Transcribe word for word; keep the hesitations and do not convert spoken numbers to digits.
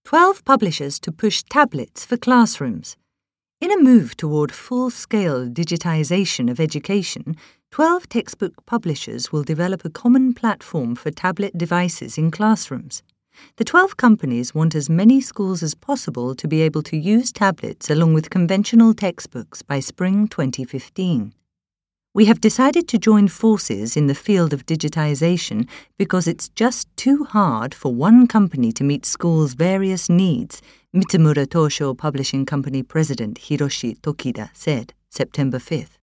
twelve publishers to push tablets for classrooms. In a move toward full-scale digitization of education, twelve textbook publishers will develop a common platform for tablet devices in classrooms. The twelve companies want as many schools as possible to be able to use tablets along with conventional textbooks by spring twenty fifteen. We have decided to join forces in the field of digitization because it's just too hard for one company to meet schools' various needs, Mitsumura Tosho Publishing Company President Hiroshi Tokida said September fifth.